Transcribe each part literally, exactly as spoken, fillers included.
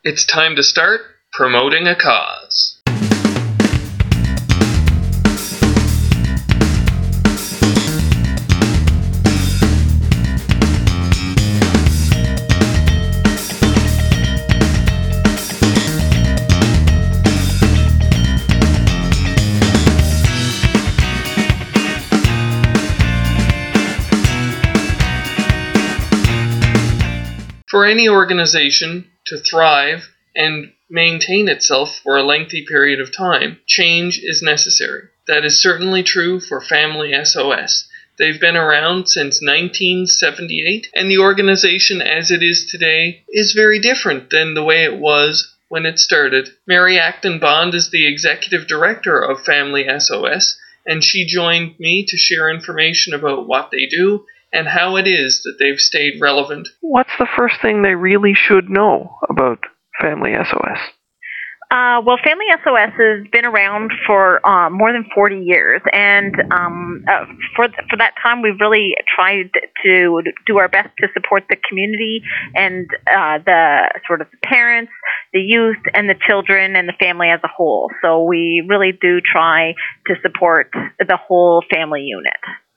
It's time to start promoting a cause. For any organization to thrive and maintain itself for a lengthy period of time, change is necessary. That is certainly true for Family S O S. They've been around since nineteen seventy-eight, and the organization as it is today is very different than the way it was when it started. Mary Acton Bond is the executive director of Family S O S, and she joined me to share information about what they do and how it is that they've stayed relevant. What's the first thing they really should know about Family S O S? Uh, well, Family S O S has been around for uh, more than forty years, and um, uh, for th- for that time, we've really tried to do our best to support the community and uh, the sort of the parents, the youth, and the children, and the family as a whole. So we really do try to support the whole family unit.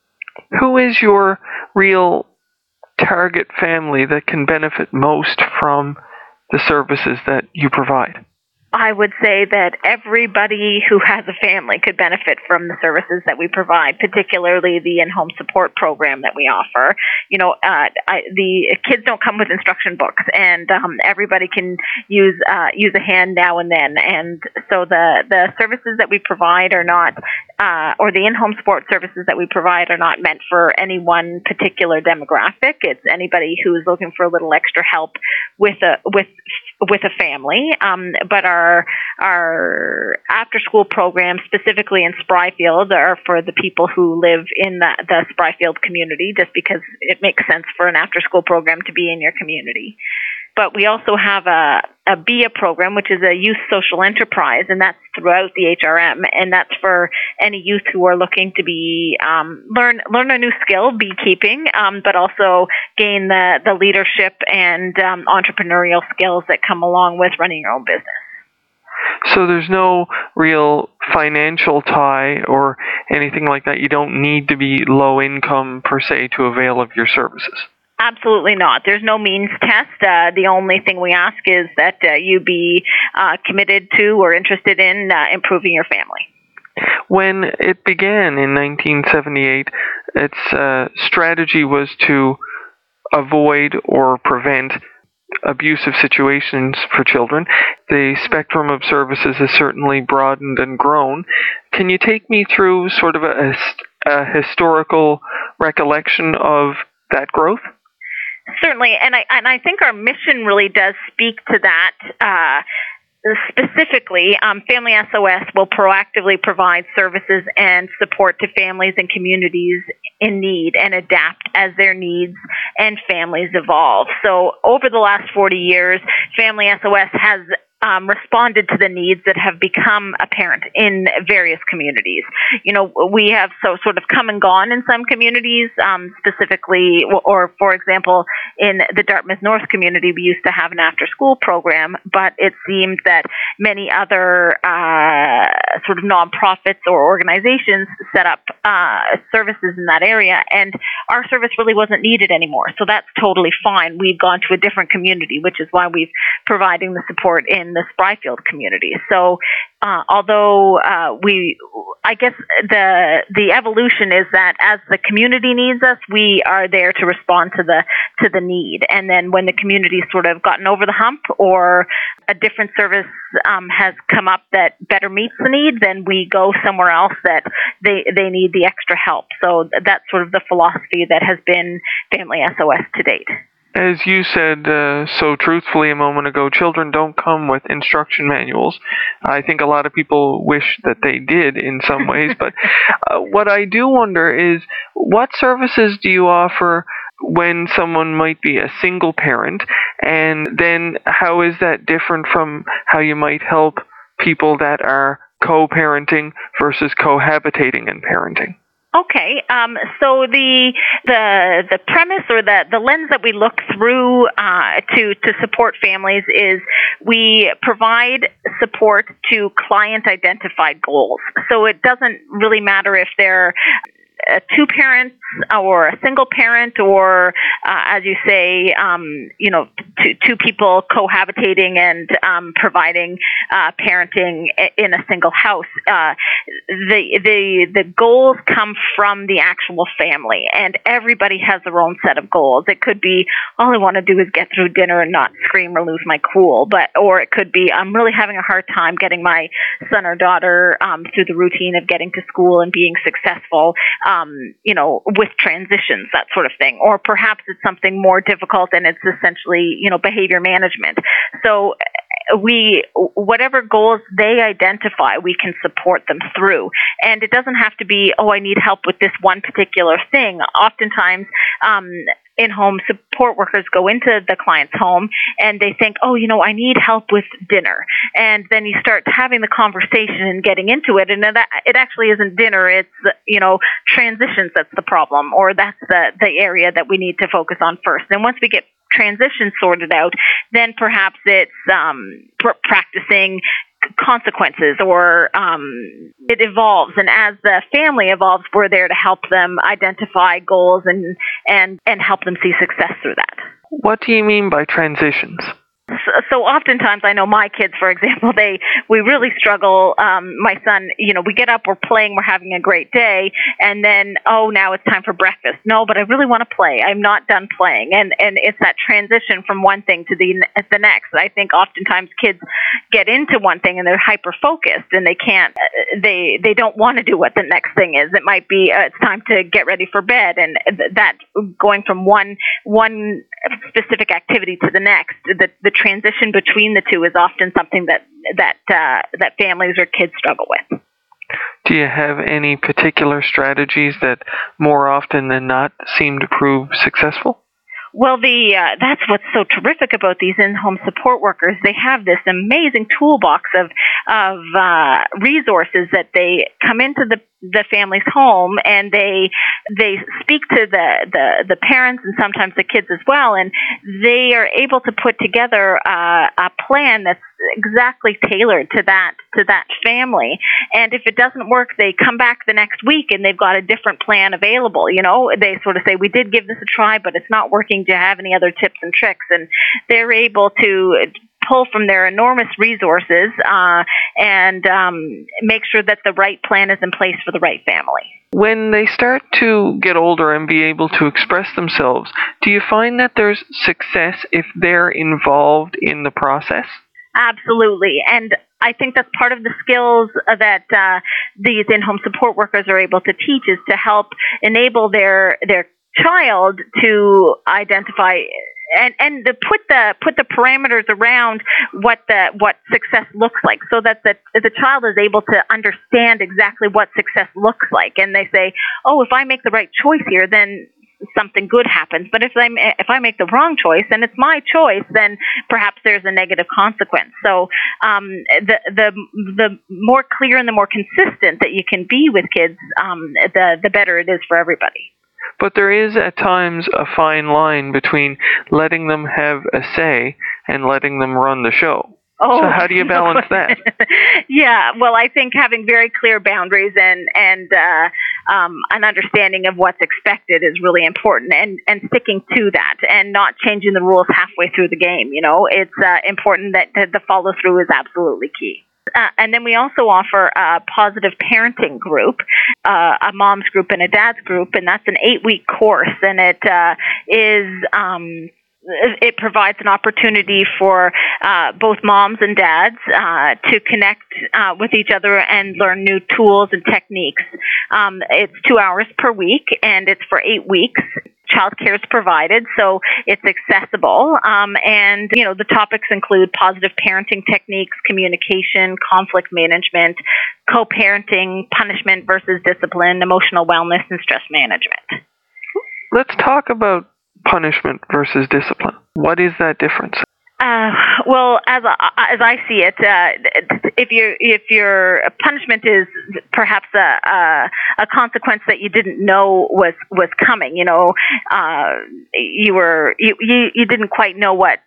Who is your real target family that can benefit most from the services that you provide? I would say that everybody who has a family could benefit from the services that we provide, particularly the in-home support program that we offer. You know, uh, I, the kids don't come with instruction books, and um, everybody can use uh, use a hand now and then. And so the, the services that we provide are not, uh, or the in-home support services that we provide are not meant for any one particular demographic. It's anybody who's looking for a little extra help with a with with a family. Um, but our Our, our after-school programs, specifically in Spryfield, are for the people who live in the, the Spryfield community, just because it makes sense for an after-school program to be in your community. But we also have a, a B I A program, which is a youth social enterprise, and that's throughout the H R M, and that's for any youth who are looking to be um, learn learn a new skill, beekeeping, um, but also gain the, the leadership and um, entrepreneurial skills that come along with running your own business. So there's no real financial tie or anything like that. You don't need to be low income per se to avail of your services. Absolutely not. There's no means test. Uh, the only thing we ask is that uh, you be uh, committed to or interested in uh, improving your family. When it began in nineteen seventy-eight, its uh, strategy was to avoid or prevent abusive situations for children. The spectrum of services has certainly broadened and grown. Can you take me through sort of a, a historical recollection of that growth? Certainly, and I and I think our mission really does speak to that. Uh, Specifically, um, Family S O S will proactively provide services and support to families and communities in need and adapt as their needs and families evolve. So over the last forty years, Family S O S has Um, responded to the needs that have become apparent in various communities. You know, we have so sort of come and gone in some communities, um, specifically, or for example, in the Dartmouth North community, we used to have an after-school program, but it seemed that many other uh, sort of nonprofits or organizations set up uh, services in that area, and our service really wasn't needed anymore. So that's totally fine. We've gone to a different community, which is why we've providing the support in the Spryfield community. So, uh, although uh, we, I guess the the evolution is that as the community needs us, we are there to respond to the to the need. And then when the community's sort of gotten over the hump, or a different service um, has come up that better meets the need, then we go somewhere else that they they need the extra help. So that's sort of the philosophy that has been Family S O S to date. As you said uh, so truthfully a moment ago, children don't come with instruction manuals. I think a lot of people wish that they did in some ways, but uh, what I do wonder is, what services do you offer when someone might be a single parent, and then how is that different from how you might help people that are co-parenting versus cohabitating and parenting? Okay, um, so the the the premise or the, the lens that we look through uh, to to support families is we provide support to client identified goals. So it doesn't really matter if they're Uh, two parents or a single parent or, uh, as you say, um, you know, two, two people cohabitating and um, providing uh, parenting in a single house. Uh, the the the goals come from the actual family, and everybody has their own set of goals. It could be, all I want to do is get through dinner and not scream or lose my cool, but or it could be, I'm really having a hard time getting my son or daughter um, through the routine of getting to school and being successful. Um, you know, with transitions, that sort of thing. Or perhaps it's something more difficult and it's essentially, you know, behavior management. So we, whatever goals they identify, we can support them through. And it doesn't have to be, oh, I need help with this one particular thing. Oftentimes, um, in-home support workers go into the client's home and they think, oh, you know, I need help with dinner. And then you start having the conversation and getting into it. And that, it actually isn't dinner. It's, you know, transitions that's the problem, or that's the, the area that we need to focus on first. And once we get transition sorted out, then perhaps it's um, pr- practicing consequences, or um, it evolves. And as the family evolves, we're there to help them identify goals and, and, and help them see success through that. What do you mean by transitions? So, so oftentimes, I know my kids, for example, they we really struggle. Um, my son, you know, we get up, we're playing, we're having a great day, and then, oh, now it's time for breakfast. No, but I really want to play. I'm not done playing. And and it's that transition from one thing to the the next. I think oftentimes kids get into one thing and they're hyper-focused, and they can't, they they don't want to do what the next thing is. It might be, uh, it's time to get ready for bed, and that going from one one specific activity to the next, the, the transition between the two is often something that that uh, that families or kids struggle with. Do you have any particular strategies that more often than not seem to prove successful? Well, the uh, that's what's so terrific about these in-home support workers. They have this amazing toolbox of of uh, resources that they come into the the family's home, and they they speak to the, the, the parents and sometimes the kids as well, and they are able to put together uh, a plan that's exactly tailored to that to that family. And if it doesn't work, they come back the next week and they've got a different plan available. You know, they sort of say, we did give this a try, but it's not working. Do you have any other tips and tricks? And they're able to pull from their enormous resources uh, and um, make sure that the right plan is in place for the right family. When they start to get older and be able to express themselves, do you find that there's success if they're involved in the process? Absolutely. And I think that's part of the skills that uh, these in-home support workers are able to teach, is to help enable their their child to identify and and to put the put the parameters around what the what success looks like, so that the the child is able to understand exactly what success looks like. And they say, oh, if I make the right choice here, then something good happens. But if I if I make the wrong choice, and it's my choice, then perhaps there's a negative consequence. So um, the the the more clear and the more consistent that you can be with kids, um, the the better it is for everybody. But there is at times a fine line between letting them have a say and letting them run the show. Oh, so how do you balance that? Yeah, well, I think having very clear boundaries and and uh, um, an understanding of what's expected is really important, and, and sticking to that and not changing the rules halfway through the game. You know, it's uh, important that, that the follow through is absolutely key. Uh, and then we also offer a positive parenting group, uh, a mom's group and a dad's group, and that's an eight-week course, and it uh, is um, it provides an opportunity for uh, both moms and dads uh, to connect uh, with each other and learn new tools and techniques. Um, it's two hours per week, and it's for eight weeks. Childcare is provided, so it's accessible. Um, and, you know, the topics include positive parenting techniques, communication, conflict management, co-parenting, punishment versus discipline, emotional wellness, and stress management. Let's talk about punishment versus discipline. What is that difference? Uh, well, as I, as I see it, uh, if your if your punishment is perhaps a, a a consequence that you didn't know was was coming, you know, uh, you were you, you you didn't quite know what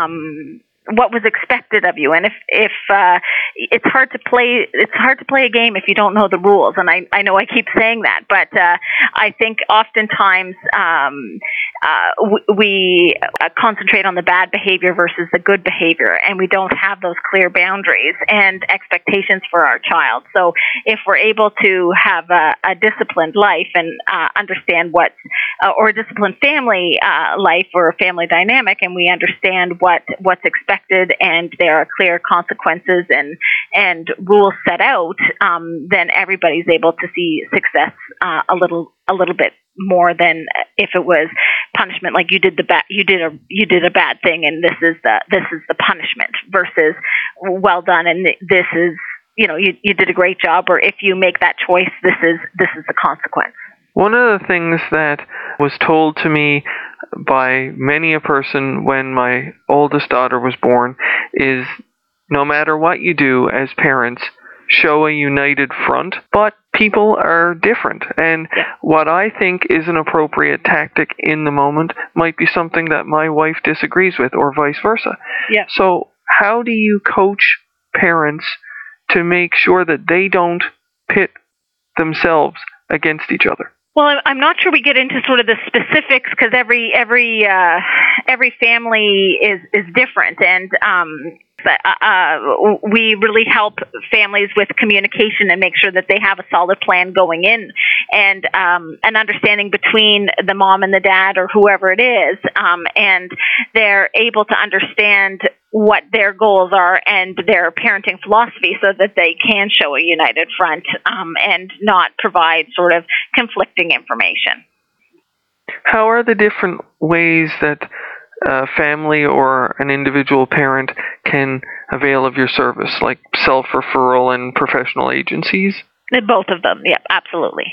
um what was expected of you, and if if uh, it's hard to play it's hard to play a game if you don't know the rules, and I I know I keep saying that, but uh, I think oftentimes um, uh, we, we uh, concentrate on the bad behavior versus the good behavior, and we don't have those clear boundaries and expectations for our child. So if we're able to have a, a disciplined life and uh, understand what uh, or a disciplined family uh, life or a family dynamic, and we understand what what's expected, and there are clear consequences and and rules set out, um, then everybody's able to see success uh, a little a little bit more than if it was punishment, like you did the bad you did a you did a bad thing, and this is the this is the punishment, versus well done, and this is, you know, you you did a great job, or if you make that choice, this is this is the consequence. One of the things that was told to me by many a person when my oldest daughter was born is, no matter what you do as parents, show a united front, but people are different. And yeah. what I think is an appropriate tactic in the moment might be something that my wife disagrees with, or vice versa. Yeah. So how do you coach parents to make sure that they don't pit themselves against each other? Well, I'm not sure we get into sort of the specifics, because every every uh, every family is is different, and um, uh, we really help families with communication and make sure that they have a solid plan going in, and um, an understanding between the mom and the dad or whoever it is, um, and they're able to understand what their goals are and their parenting philosophy, so that they can show a united front um, and not provide sort of conflicting information. How are the different ways that a family or an individual parent can avail of your service, like self-referral and professional agencies? Both of them, yeah, absolutely.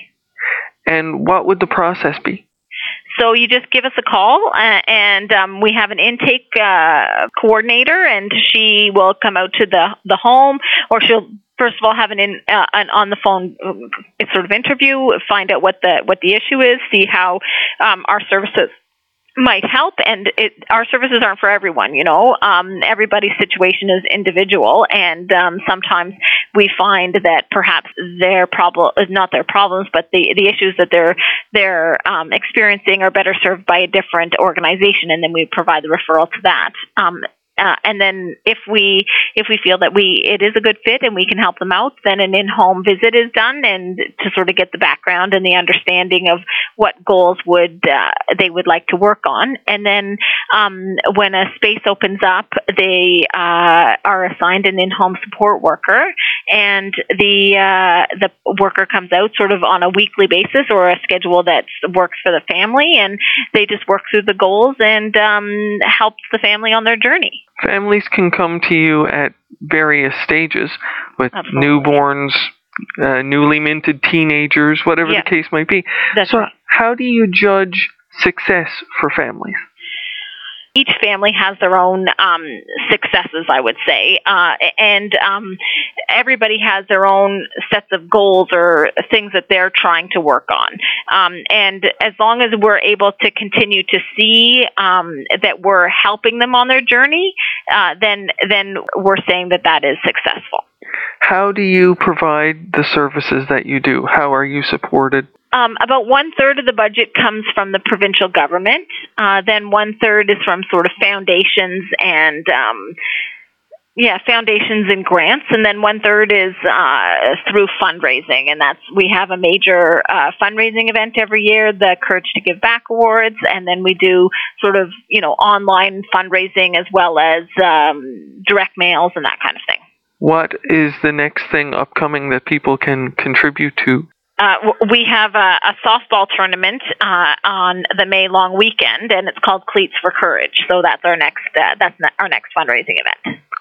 And what would the process be? So you just give us a call, uh, and um, we have an intake uh, coordinator, and she will come out to the the home, or she'll first of all have an in uh, an on the phone uh, sort of interview, find out what the what the issue is, see how um, our services might help. And it, our services aren't for everyone, you know. Um, everybody's situation is individual, and um, sometimes we find that perhaps their problem is not their problems, but the the issues that they're they're um, experiencing are better served by a different organization, and then we provide the referral to that. Um, Uh, and then if we if we feel that we it is a good fit and we can help them out, then an in-home visit is done, and to sort of get the background and the understanding of what goals would uh, they would like to work on. And then um, when a space opens up, they uh, are assigned an in-home support worker, and the uh, the worker comes out sort of on a weekly basis or a schedule that works for the family, and they just work through the goals and um, helps the family on their journey. Families can come to you at various stages, with Absolutely. newborns, uh, newly minted teenagers, whatever Yeah. the case might be. That's so right. How do you judge success for families? Each family has their own um, successes, I would say, uh, and um, everybody has their own sets of goals or things that they're trying to work on. Um, and as long as we're able to continue to see um, that we're helping them on their journey, uh, then then we're saying that that is successful. How do you provide the services that you do? How are you supported? Um, about one third of the budget comes from the provincial government. Uh, then one third is from sort of foundations and um, yeah, foundations and grants, and then one third is uh, through fundraising, and that's we have a major uh, fundraising event every year, the Courage to Give Back Awards, and then we do sort of you know online fundraising as well as um, direct mails and that kind of thing. What is the next thing upcoming that people can contribute to? Uh, we have a, a softball tournament uh, on the May long weekend, and it's called Cleats for Courage. So that's our next uh, that's our next fundraising event.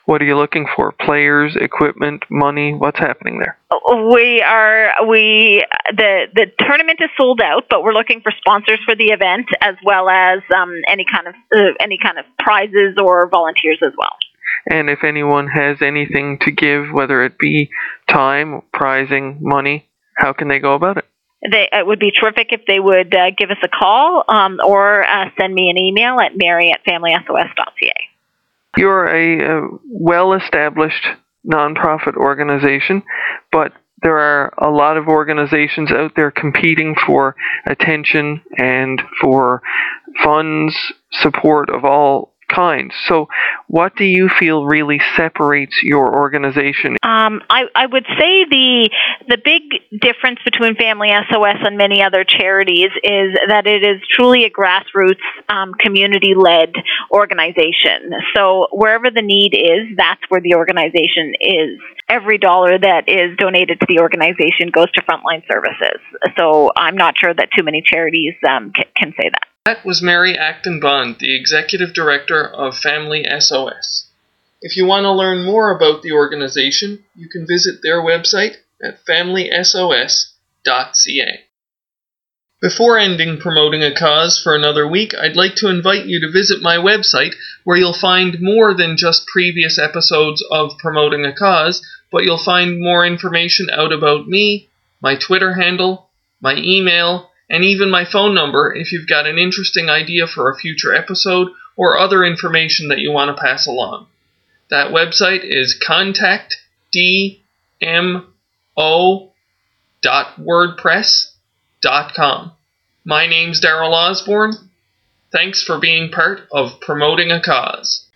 What are you looking for? Players, equipment, money? What's happening there? We are we the the tournament is sold out, but we're looking for sponsors for the event as well as um, any kind of uh, any kind of prizes or volunteers as well. And if anyone has anything to give, whether it be time, prizing, money, how can they go about it? They, it would be terrific if they would uh, give us a call um, or uh, send me an email at mary at family s o s dot c a. You're a, a well-established nonprofit organization, but there are a lot of organizations out there competing for attention and for funds, support of all kinds. So what do you feel really separates your organization? Um, I, I would say the the big difference between Family S O S and many other charities is that it is truly a grassroots, um, community-led organization. So wherever the need is, that's where the organization is. Every dollar that is donated to the organization goes to frontline services. So I'm not sure that too many charities um, c- can say that. That was Mary Acton Bond, the Executive Director of Family S O S. If you want to learn more about the organization, you can visit their website at family s o s dot c a. Before ending Promoting a Cause for another week, I'd like to invite you to visit my website, where you'll find more than just previous episodes of Promoting a Cause, but you'll find more information out about me, my Twitter handle, my email, and even my phone number if you've got an interesting idea for a future episode or other information that you want to pass along. That website is contact d m o dot wordpress dot com. My name's Daryl Osborne. Thanks for being part of Promoting a Cause.